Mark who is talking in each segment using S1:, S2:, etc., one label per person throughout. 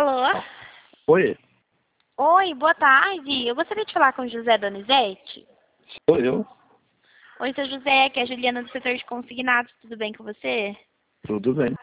S1: Alô?
S2: Oi,
S1: Oi, boa tarde. Eu gostaria de falar com o José Donizete.
S2: sou eu.
S1: Oi, seu José, que é a Juliana do setor de consignados. Tudo bem com você?
S2: Tudo bem.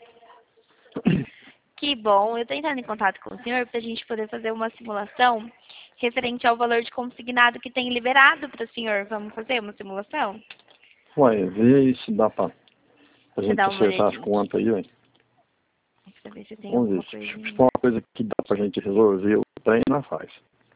S1: Que bom. Eu estou entrando em contato com o senhor para a gente poder fazer uma simulação referente ao valor de consignado que tem liberado para o senhor. Vamos fazer uma simulação?
S2: Ué, vê se dá pra
S1: Deixa eu
S2: gente
S1: dar uma
S2: acertar as
S1: olhadinha aqui.
S2: contas aí, ué.
S1: Para ver se tem
S2: Vamos ver.
S1: alguma
S2: Se
S1: coisinha.
S2: for uma coisa que dá pra gente resolver, o trem não faz.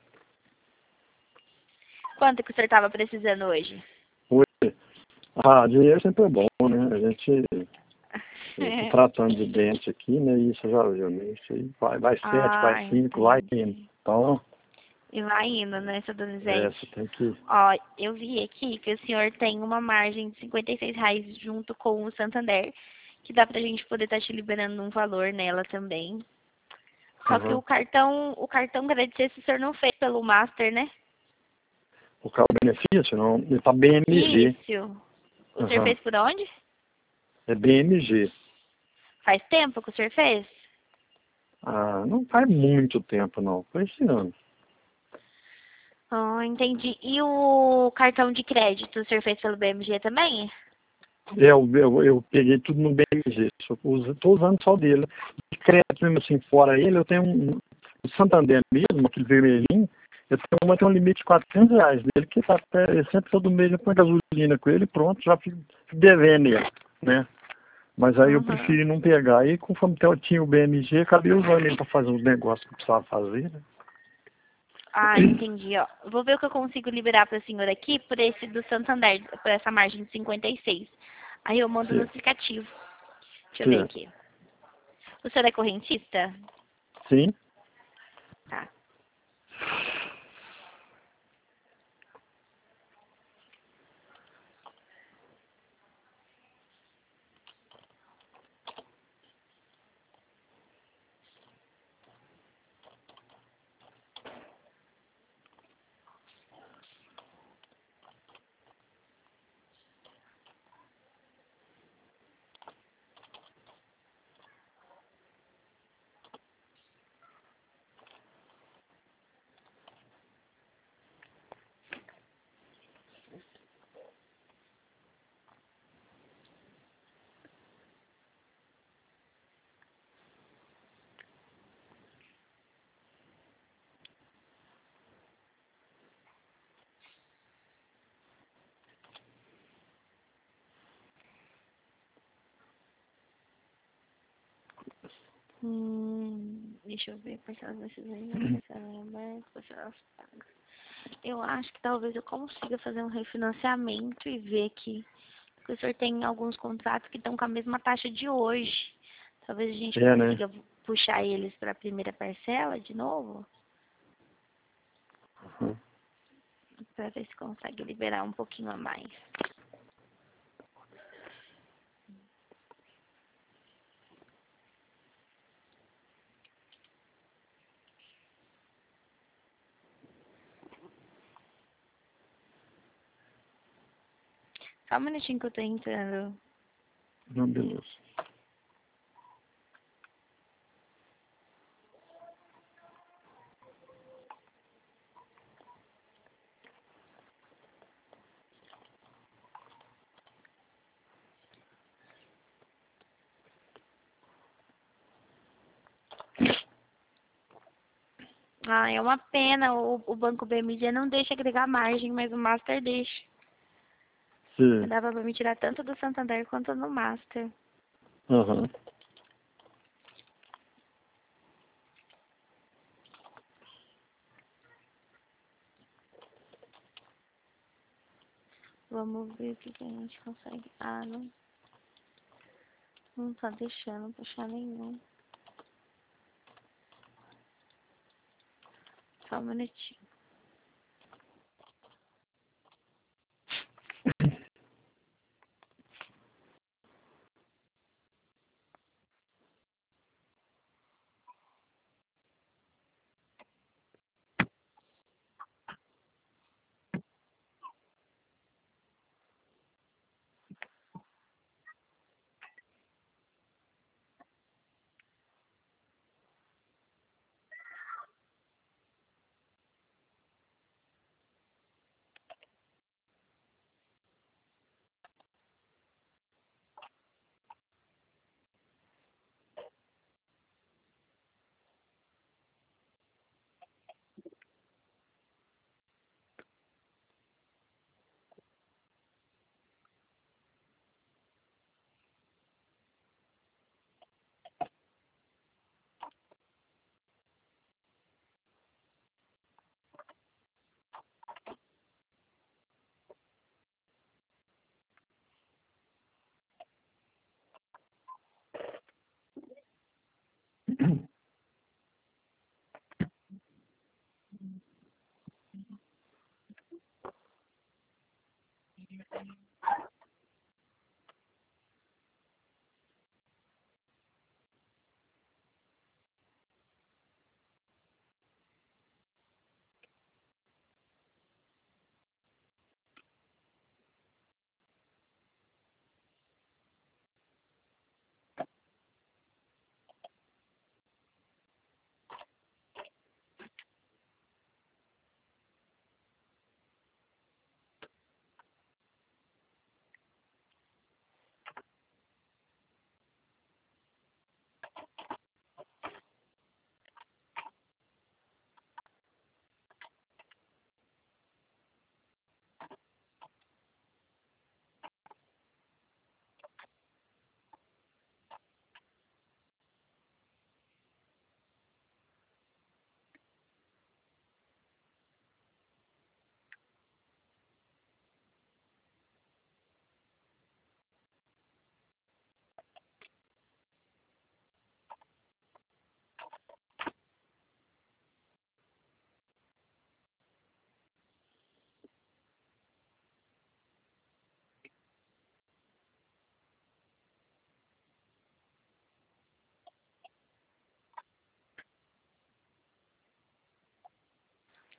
S1: Quanto que o senhor estava precisando hoje?
S2: Oi. Dinheiro sempre é bom, né? A gente tá tratando de dente aqui, né? E isso já viu, né? Isso aí vai 7, vai 5, vai indo.
S1: Entendi.
S2: Então,
S1: E vai indo, né, seu
S2: você
S1: Donizete?
S2: tem que...
S1: Ó, eu vi aqui que o senhor tem uma margem de R$ 56 junto com o Santander, que dá pra gente poder estar te liberando um valor nela também. Só que
S2: Uhum.
S1: o cartão creditista o senhor não fez pelo Master, né?
S2: O carro benefício, não, ele tá BMG.
S1: Isso. O senhor
S2: Uhum.
S1: fez por onde?
S2: É BMG.
S1: Faz tempo que o senhor fez?
S2: Não faz muito tempo, não. Foi esse ano.
S1: Ah, entendi. E o cartão de crédito o senhor fez pelo BMG também?
S2: Eu peguei tudo no BMG, estou usando só dele. De crédito mesmo assim, fora ele, eu tenho o Santander mesmo, aquele vermelhinho, eu tenho um limite de R$ 400 nele, que sempre todo mês eu ponho gasolina com ele e pronto, já fico devendo ele, né? Mas aí eu
S1: Uhum.
S2: preferi não pegar. Aí conforme eu tinha o BMG, acabei usando ele para fazer os negócios que eu precisava fazer, né?
S1: Ah, entendi, ó. Vou ver o que eu consigo liberar para o senhor aqui por esse do Santander, por essa margem de 56. Aí eu mando no
S2: Certo,
S1: aplicativo. Deixa eu ver
S2: certo.
S1: aqui. O senhor é correntista?
S2: Sim.
S1: Tá. Deixa eu ver, parcelas decisões, parcelas abertas, parcelas pagas. Eu acho que talvez eu consiga fazer um refinanciamento e ver que porque o senhor tem alguns contratos que estão com a mesma taxa de hoje. Talvez a gente
S2: É, né?
S1: consiga puxar eles para a primeira parcela de novo,
S2: Uhum.
S1: para ver se consegue liberar um pouquinho a mais. Só um minutinho que eu tô entrando.
S2: Não, beleza.
S1: Ah, é uma pena. O Banco BMG não deixa agregar margem, mas o Master deixa.
S2: Sim.
S1: Dava pra me tirar tanto do Santander quanto no Master.
S2: Uhum.
S1: Vamos ver o que que a gente consegue. Ah, não tá deixando puxar nenhum. Só um minutinho.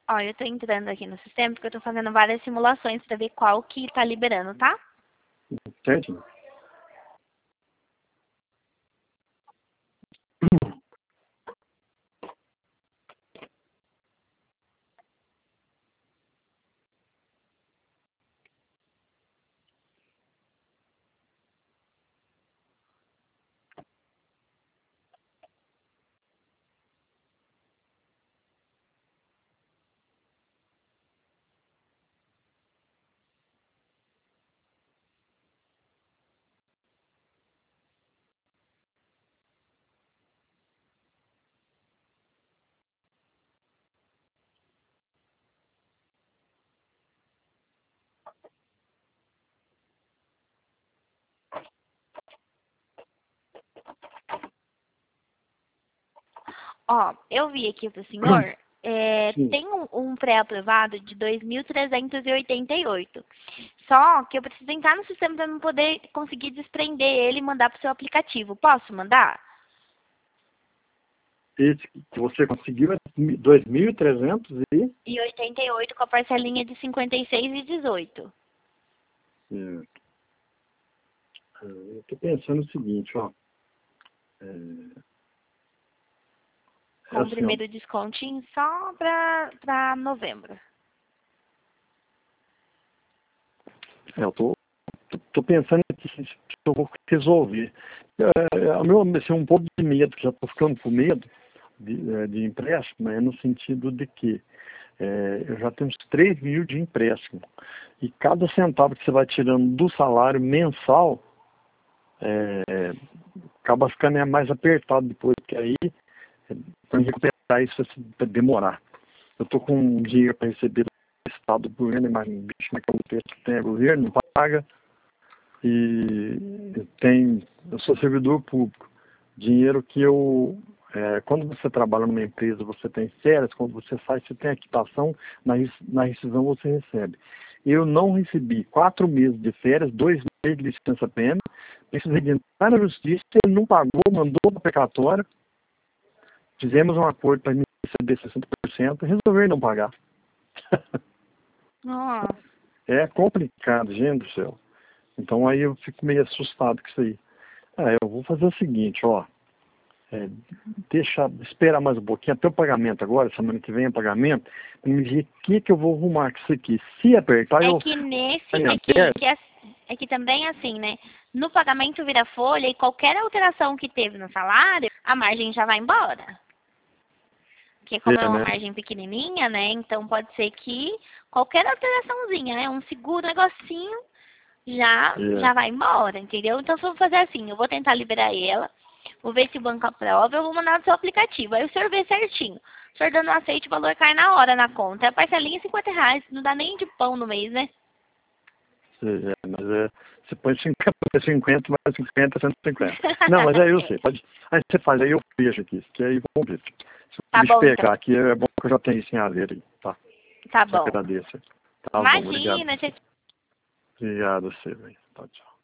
S1: Ó, eu tô entrando aqui no sistema porque eu tô fazendo várias simulações pra ver qual que tá liberando, tá?
S2: Certo?
S1: Ó, eu vi aqui pro senhor,
S2: Sim.
S1: tem um pré-aprovado de 2.388. Só que eu preciso entrar no sistema para eu poder conseguir desprender ele e mandar pro seu aplicativo. Posso mandar?
S2: Esse que você conseguiu é 2.300 e...
S1: E 88 com a parcelinha de 56,18.
S2: É, eu estou pensando o seguinte, ó.
S1: Com o
S2: Assim, ó.
S1: primeiro descontinho só pra novembro.
S2: Eu tô pensando aqui se eu vou resolver. Assim, um pouco de medo, que já estou ficando com medo de empréstimo, é no sentido de que eu já tenho uns 3 mil de empréstimo. E cada centavo que você vai tirando do salário mensal, acaba ficando mais apertado depois, porque aí, para recuperar isso, vai demorar. Eu estou com um dinheiro para receber do Estado do governo, mas bicho, como é que é o texto que tem? O governo não paga. E eu sou servidor público. Dinheiro que quando você trabalha numa empresa, você tem férias, quando você sai, você tem a quitação, na rescisão você recebe. Eu não recebi 4 meses de férias, 2 meses de licença PM, precisei de entrar na justiça, ele não pagou, mandou para precatória, fizemos um acordo para me receber 60%, resolveram não pagar.
S1: Nossa.
S2: É complicado, gente do céu. Então aí eu fico meio assustado com isso aí. Eu vou fazer o seguinte, ó. Esperar mais um pouquinho até o pagamento agora, semana que vem é pagamento, para me ver o que eu vou arrumar com isso aqui. Se apertar,
S1: É
S2: eu...
S1: que é que também assim, né? No pagamento vira folha e qualquer alteração que teve no salário, a margem já vai embora. Porque como é uma
S2: né?
S1: margem pequenininha, né? Então pode ser que qualquer alteraçãozinha, né? Um seguro, negocinho, já vai embora, entendeu? Então, se eu vou fazer assim, eu vou tentar liberar ela, vou ver se o banco aprova, eu vou mandar no seu aplicativo. Aí o senhor vê certinho. O senhor dando aceite, o valor cai na hora na conta. A parcelinha é R$ 50, não dá nem de pão no mês, né?
S2: Mas você põe 50, mais 50, 150. Não, mas aí eu sei, pode. Aí você faz, aí eu vejo aqui, que aí vamos ver. Se
S1: Tá
S2: o bicho
S1: bom,
S2: pegar
S1: então.
S2: aqui, é bom que eu já tenho isso em haver aí, tá?
S1: Tá
S2: Te
S1: bom.
S2: agradeço. Tá bom, obrigado.
S1: Imagina,
S2: Obrigado a você, velho. Tá, tchau.